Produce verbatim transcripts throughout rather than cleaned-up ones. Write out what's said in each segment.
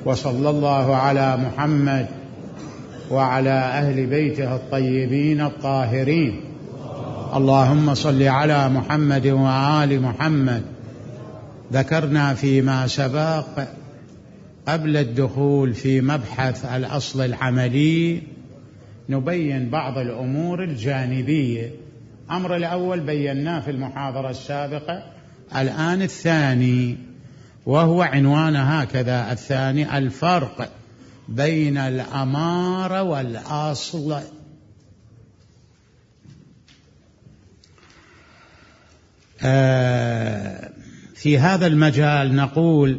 وصلى الله على محمد وعلى أهل بيته الطيبين الطاهرين. اللهم صل على محمد وآل محمد. ذكرنا فيما سبق قبل الدخول في مبحث الأصل العملي نبين بعض الأمور الجانبية. الأمر الأول بيناه في المحاضرة السابقة، الآن الثاني، وهو عنوان هكذا: الثاني الفرق بين الأمارة والأصل. آه في هذا المجال نقول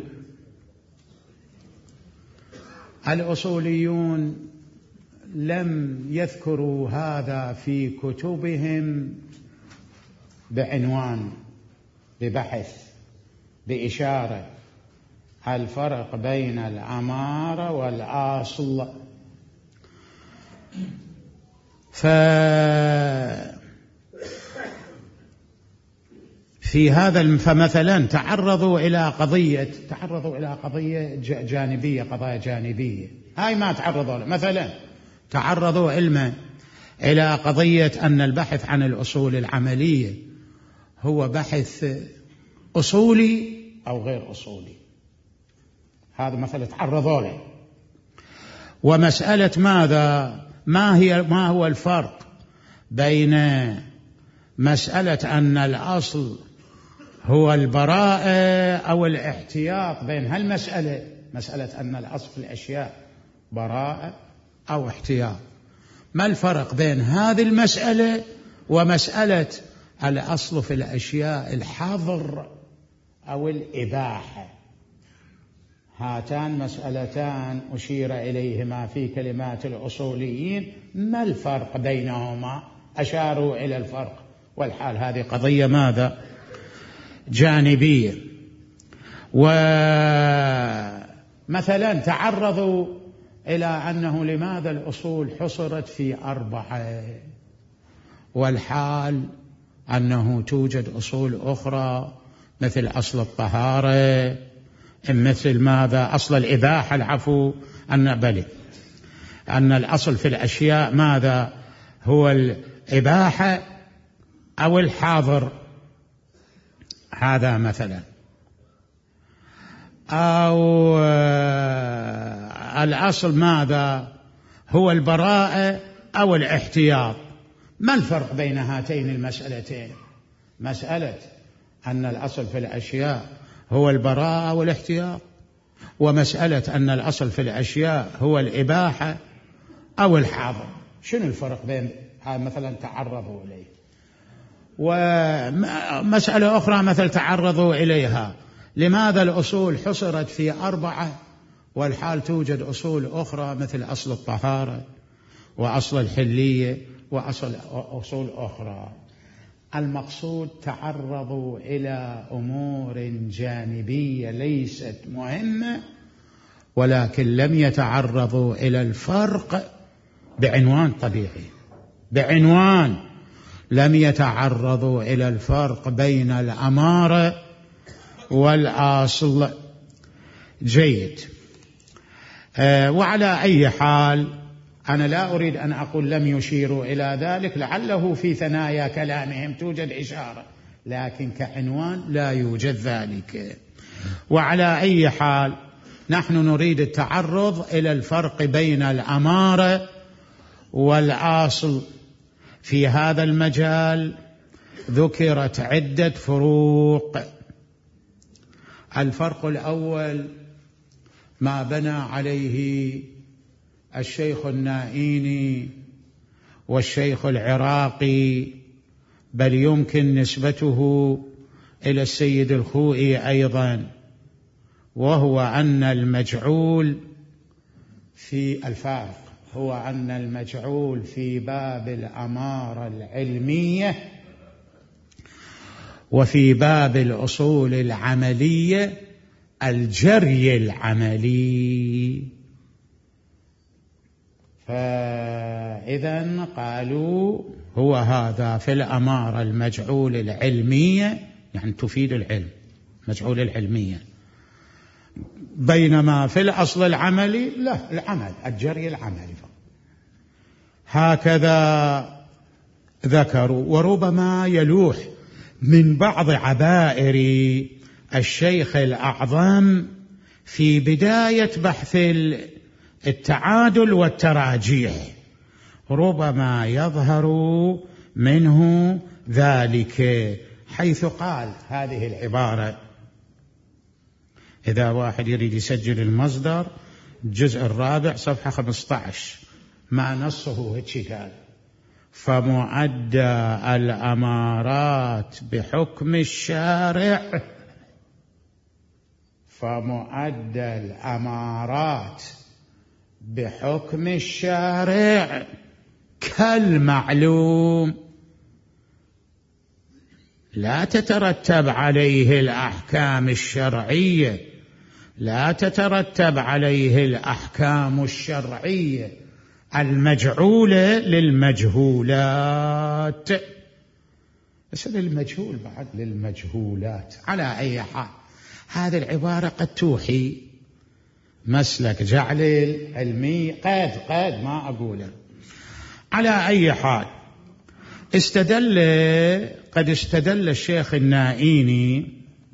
الأصوليون لم يذكروا هذا في كتبهم بعنوان، ببحث، بإشارة، الفرق بين الأمارة والأصل. ففي هذا فمثلا تعرضوا إلى قضية تعرضوا إلى قضية جانبية قضايا جانبية هاي ما تعرضوا لها. مثلا تعرضوا علما إلى قضية أن البحث عن الأصول العملية هو بحث أصولي أو غير أصولي. هذا مثلا تعرضوا له. ومسألة ماذا ما هي ما هو الفرق بين مسألة أن الأصل هو البراءة أو الاحتياط، بين هالمسألة مسألة أن الأصل في الأشياء براءة أو احتياط. ما الفرق بين هذه المسألة ومسألة الأصل في الأشياء الحظر أو الإباحة؟ هاتان مسألتان أشير إليهما في كلمات الأصوليين. ما الفرق بينهما؟ أشاروا إلى الفرق، والحال هذه قضية ماذا؟ جانبية. ومثلا تعرضوا إلى أنه لماذا الأصول حصرت في أربعة، والحال أنه توجد أصول أخرى مثل أصل الطهارة، مثل ماذا؟ أصل الإباحة، العفو، أن بلي أن الأصل في الأشياء ماذا؟ هو الإباحة أو الحاضر. هذا مثلا. أو الأصل ماذا؟ هو البراءة أو الاحتياط. ما الفرق بين هاتين المسألتين؟ مسألة أن الأصل في الأشياء هو البراءة والاحتياط، ومسألة أن الأصل في الأشياء هو الإباحة أو الحاضر. شنو الفرق بين مثلا تعرضوا إليه؟ ومسألة أخرى مثل تعرضوا إليها: لماذا الأصول حصرت في أربعة والحال توجد أصول أخرى مثل أصل الطهارة وأصل الحلية وأصل أصول أخرى؟ المقصود تعرضوا إلى أمور جانبية ليست مهمة، ولكن لم يتعرضوا إلى الفرق بعنوان طبيعي، بعنوان لم يتعرضوا إلى الفرق بين الأمارة والأصل. جيد. أه وعلى أي حال أنا لا أريد أن أقول لم يشيروا إلى ذلك، لعله في ثنايا كلامهم توجد إشارة، لكن كعنوان لا يوجد ذلك. وعلى أي حال نحن نريد التعرض إلى الفرق بين الأمارة والأصل. في هذا المجال ذكرت عدة فروق. الفرق الأول ما بنى عليه الشيخ النائيني والشيخ العراقي، بل يمكن نسبته إلى السيد الخوئي أيضا، وهو أن المجعول في الفارق هو أن المجعول في باب الأمارة العلمية وفي باب الأصول العملية الجري العملي. فإذا قالوا هو هذا في الأمارة المجعول العلمية، يعني تفيد العلم، مجعول العلمية، بينما في الأصل العملي لا، العمل الجري العملي. هكذا ذكروا. وربما يلوح من بعض عبائر الشيخ الأعظم في بداية بحث التعادل والتراجيح، ربما يظهر منه ذلك، حيث قال هذه العبارة. إذا واحد يريد يسجل المصدر، الجزء الرابع صفحة خمسة عشر، ما نصه هيك قال: فمعدى الأمارات بحكم الشارع، فمعدى الأمارات بحكم الشارع كالمعلوم لا تترتب عليه الأحكام الشرعية، لا تترتب عليه الأحكام الشرعية المجعولة للمجهولات. بس للمجهول بعد للمجهولات. على أي حال هذه العبارة قد توحي مسلك جعل العلمي، قد قد ما أقوله. على أي حال استدل قد استدل الشيخ النائيني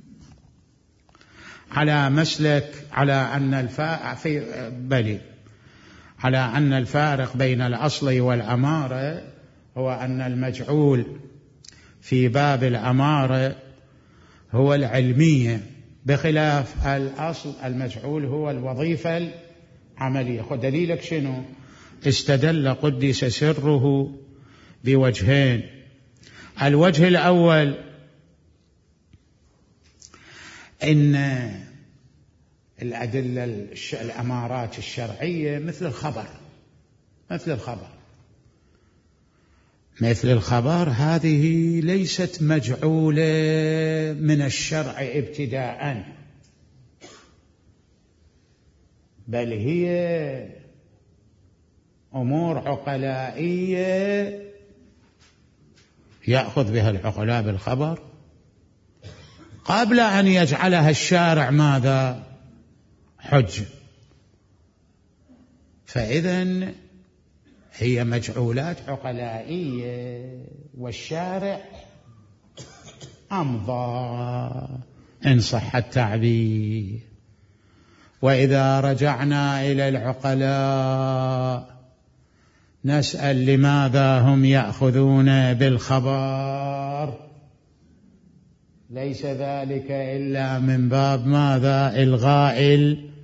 على مسلك على أن الفارق في بلي على أن الفارق بين الأصل والأمارة هو أن المجعول في باب الأمارة هو العلمية، بخلاف الأصل المجعول هو الوظيفة العملية. خذ دليلك شنو؟ استدل قدس سره بوجهين. الوجه الأول إن الأدلة الأمارات الشرعية مثل الخبر مثل الخبر مثل الخبر هذه ليست مجعولة من الشرع ابتداء، بل هي أمور عقلائية يأخذ بها العقلاء بالخبر قبل أن يجعلها الشارع ماذا؟ حجة. فإذن هي مجعولات عقلائية، والشارع أمضى إن صح التعبير. وإذا رجعنا إلى العقلاء نسأل لماذا هم يأخذون بالخبر؟ ليس ذلك إلا من باب ماذا؟ إلغاء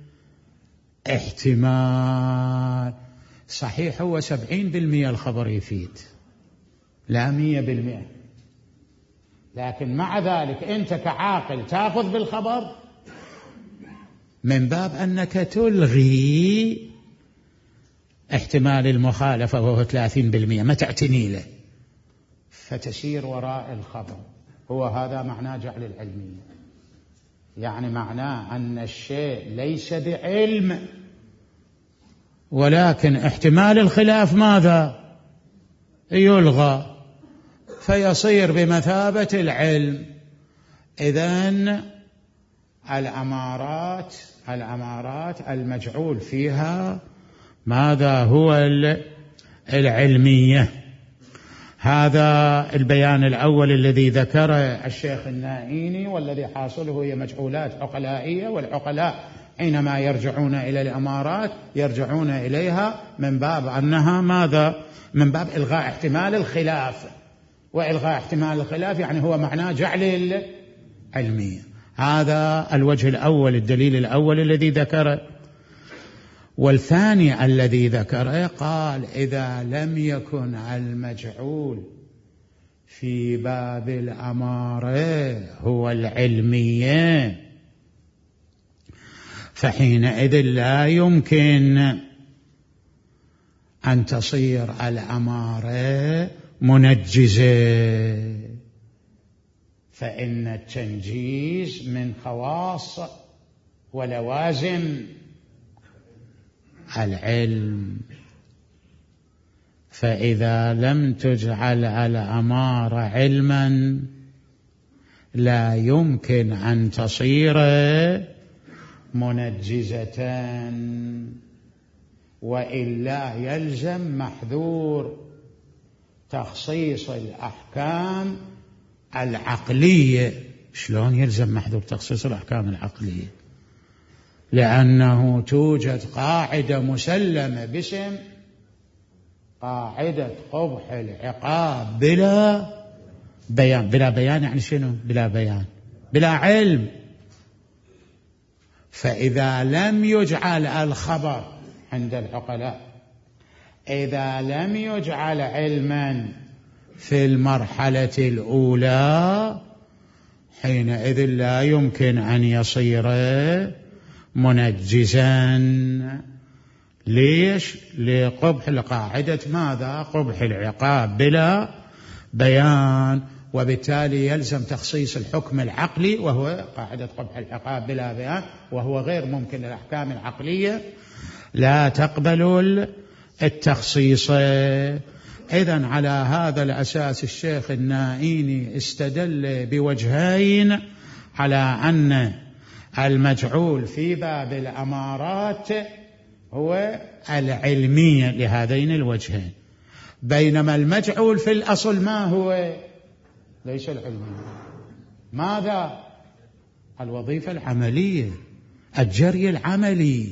الاحتمال. صحيح هو سبعين بالمئة الخبر يفيد، لا مية بالمئة، لكن مع ذلك أنت كعاقل تأخذ بالخبر من باب أنك تلغي احتمال المخالفة وهو ثلاثين بالمئة، ما تعتني له، فتسير وراء الخبر. هو هذا معناه جعل العلمية، يعني معناه أن الشيء ليس بعلم، ولكن احتمال الخلاف ماذا؟ يلغى، فيصير بمثابة العلم. إذن الأمارات الأمارات المجعول فيها ماذا؟ هو العلمية. هذا البيان الأول الذي ذكره الشيخ النائيني، والذي حاصله هي مجعولات عقلائية، والعقلاء حينما يرجعون إلى الأمارات يرجعون إليها من باب أنها ماذا؟ من باب إلغاء احتمال الخلاف، وإلغاء احتمال الخلاف يعني هو معناه جعل العلمية. هذا الوجه الأول، الدليل الأول الذي ذكره. والثاني الذي ذكره قال: إذا لم يكن المجعول في باب الأمارة هو العلمية، فحينئذ لا يمكن أن تصير الأمارة منجزة، فإن التنجيز من خواص ولوازم العلم. فإذا لم تجعل الأمارة علما لا يمكن أن تصير منجزة، وإلا يلزم محذور تخصيص الأحكام العقلية. شلون يلزم محذور تخصيص الأحكام العقلية؟ لأنه توجد قاعدة مسلمة باسم قاعدة قبح العقاب بلا بيان. بلا بيان يعني شنو؟ بلا بيان، بلا علم. فإذا لم يجعل الخبر عند العقلاء، إذا لم يجعل علما في المرحلة الأولى، حينئذ لا يمكن أن يصير منجزا. ليش؟ لقبح القاعدة ماذا؟ قبح العقاب بلا بيان، وبالتالي يلزم تخصيص الحكم العقلي وهو قاعدة قبح العقاب بلا بيان، وهو غير ممكن للأحكام العقلية لا تقبل التخصيص. إذن على هذا الأساس الشيخ النائيني استدل بوجهين على أن المجعول في باب الأمارات هو العلمية لهذين الوجهين، بينما المجعول في الأصل ما هو؟ ليس العلمية. ماذا؟ الوظيفة العملية، الجري العملي،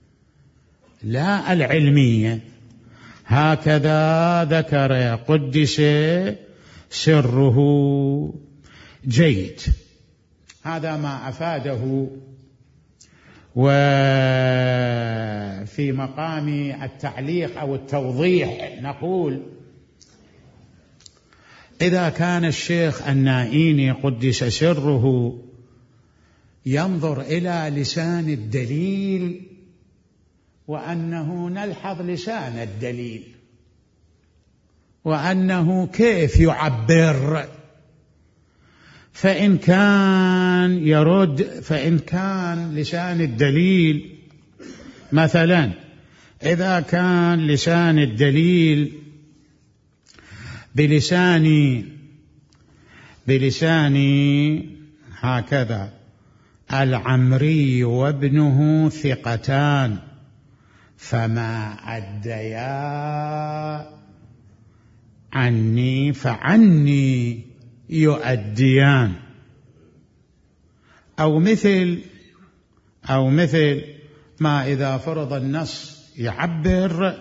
لا العلمية. هكذا ذكر قدس سره. جيد، هذا ما أفاده. وفي مقام التعليق أو التوضيح نقول: إذا كان الشيخ النائيني قدس سره ينظر إلى لسان الدليل، وأنه نلحظ لسان الدليل وأنه كيف يعبر، فإن كان يرد، فإن كان لسان الدليل مثلا، إذا كان لسان الدليل بلسان بلسان هكذا: العمري وابنه ثقتان فما أديا عني فعني يؤديان. أو مثل أو مثل ما إذا فرض النص يعبر: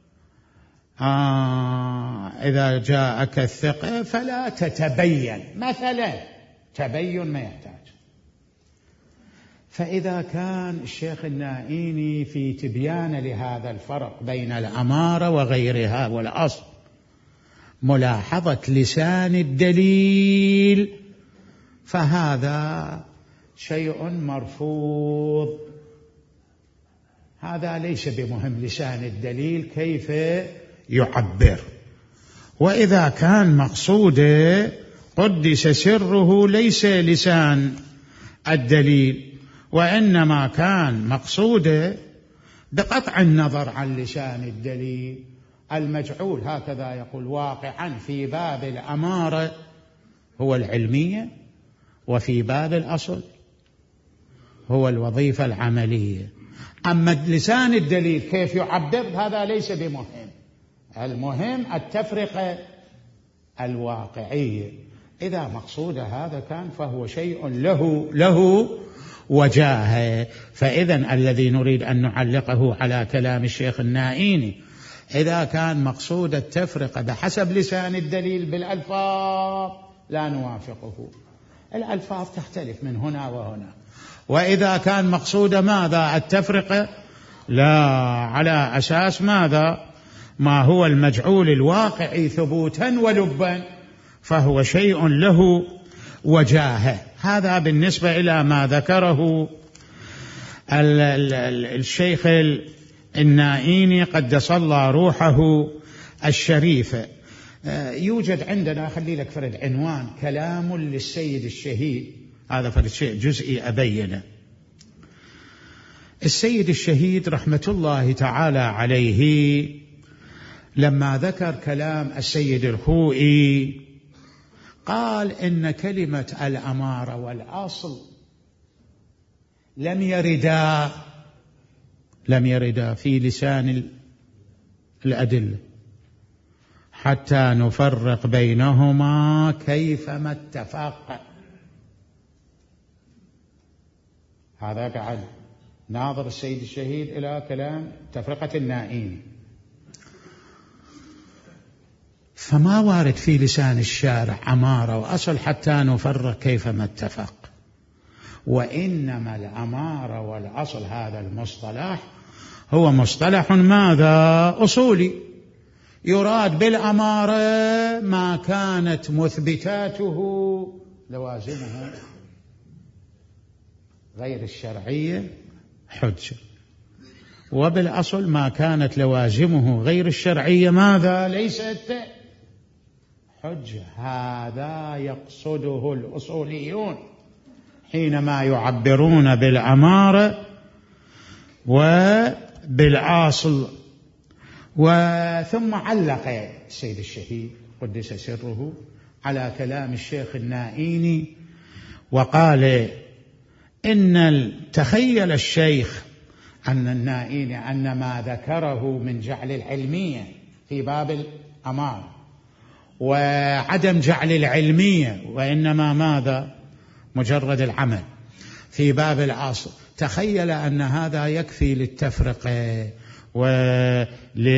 آه إذا جاءك الثقة فلا تتبين، مثلا تبين ما يحتاج. فإذا كان الشيخ النائيني في تبيان لهذا الفرق بين الأمارة وغيرها والأصل ملاحظة لسان الدليل، فهذا شيء مرفوض. هذا ليس بمهم لسان الدليل كيف يعبر. وإذا كان مقصوده قدس سره ليس لسان الدليل، وإنما كان مقصوده بقطع النظر عن لسان الدليل المجعول، هكذا يقول: واقعا في باب الأمارة هو العلمية، وفي باب الأصل هو الوظيفة العملية. أما لسان الدليل كيف يعبر هذا ليس بمهم، المهم التفرقة الواقعية. إذا مقصود هذا كان فهو شيء له له وجاهه. فإذا الذي نريد أن نعلقه على كلام الشيخ النائيني: إذا كان مقصود التفرقة بحسب لسان الدليل بالألفاظ لا نوافقه، الألفاظ تختلف من هنا وهنا. وإذا كان مقصود ماذا؟ التفرقة لا على أساس ماذا؟ ما هو المجعول الواقعي ثبوتا ولبا، فهو شيء له وجاهه. هذا بالنسبة إلى ما ذكره الشيخ النائيني قدس الله روحه الشريفة. يوجد عندنا، خلي لك فرد عنوان: كلام للسيد الشهيد. هذا فرد شيء جزئي أبينه. السيد الشهيد رحمة الله تعالى عليه لما ذكر كلام السيد الخوئي قال إن كلمة الأمارة والأصل لم يردا لم يردا في لسان الأدلة حتى نفرق بينهما كيفما اتفق. هذا قاعد ناظر السيد الشهيد إلى كلام تفرقة النائين، فما وارد في لسان الشارع أمارة وأصل حتى نفرق كيفما اتفق، وإنما الأمارة والأصل هذا المصطلح هو مصطلح ماذا؟ أصولي، يراد بالأمارة ما كانت مثبتاته لوازمه غير الشرعية حجة، وبالأصل ما كانت لوازمه غير الشرعية ماذا؟ ليست حجة. هذا يقصده الأصوليون حينما يعبرون بالأمارة وبالأصل. وثم علق السيد الشهيد قدس سره على كلام الشيخ النائيني وقال إن تخيل الشيخ أن النائيني أن ما ذكره من جعل العلمية في باب الأمارة وعدم جعل العلمية وإنما ماذا؟ مجرد العمل في باب الأصل، تخيل أن هذا يكفي للتفرقة ولحل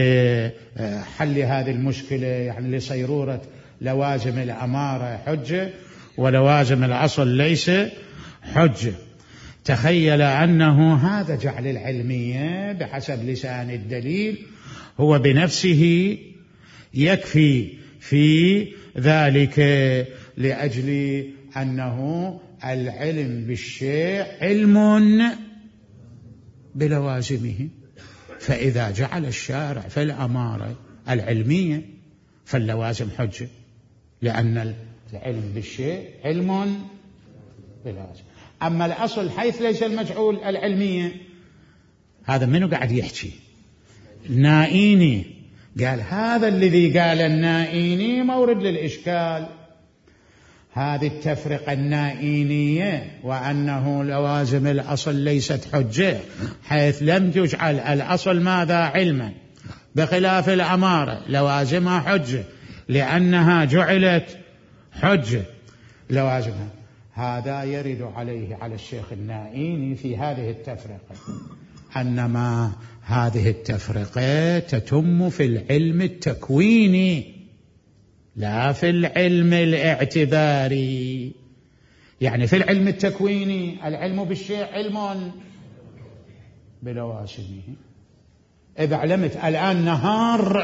هذه المشكلة، يعني لصيرورة لوازم الأمارة حجة ولوازم الأصل ليس حجة. تخيل أنه هذا جعل العلمية بحسب لسان الدليل هو بنفسه يكفي في ذلك، لأجل أنه العلم بالشيء علم بلوازمه. فإذا جعل الشارع في الأمارة العلمية فاللوازم حجة، لأن العلم بالشيء علم بلوازم. أما الأصل حيث ليس المجعول العلمية، هذا منو قاعد يحكي؟ النائيني. قال هذا الذي قال النائيني مورد للإشكال، هذه التفرقة النائينية وأنه لوازم الأصل ليست حجة، حيث لم تجعل الأصل ماذا؟ علما، بخلاف الأمارة لوازمها حجة لأنها جعلت حجة لوازمها. هذا يرد عليه على الشيخ النائيني في هذه التفرقة، أنما هذه التفرقة تتم في العلم التكويني لا في العلم الاعتباري. يعني في العلم التكويني العلم بالشيء علم بلوازمه. إذا علمت الآن نهار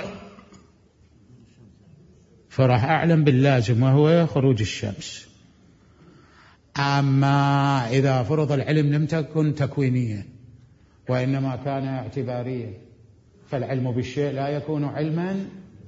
فراح أعلم باللازم وهو خروج الشمس. أما إذا فرض العلم لم تكن تكوينيا وإنما كان اعتباريا، فالعلم بالشيء لا يكون علما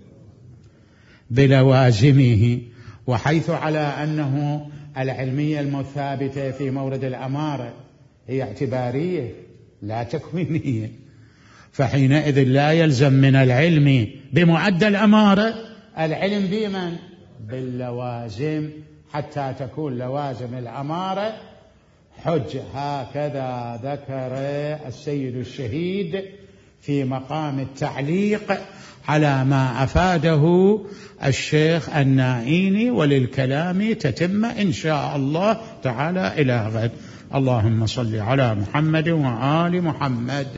بلوازمه. وحيث على أنه العلمية المثابتة في مورد الأمارة هي اعتبارية لا تكوينية، فحينئذ لا يلزم من العلم بمعدل الأمارة العلم بمن؟ باللوازم، حتى تكون لوازم الأمارة حجة. هكذا ذكر السيد الشهيد في مقام التعليق على ما أفاده الشيخ النائيني، وللكلام تتم إن شاء الله تعالى إلى غد. اللهم صل على محمد وآل محمد.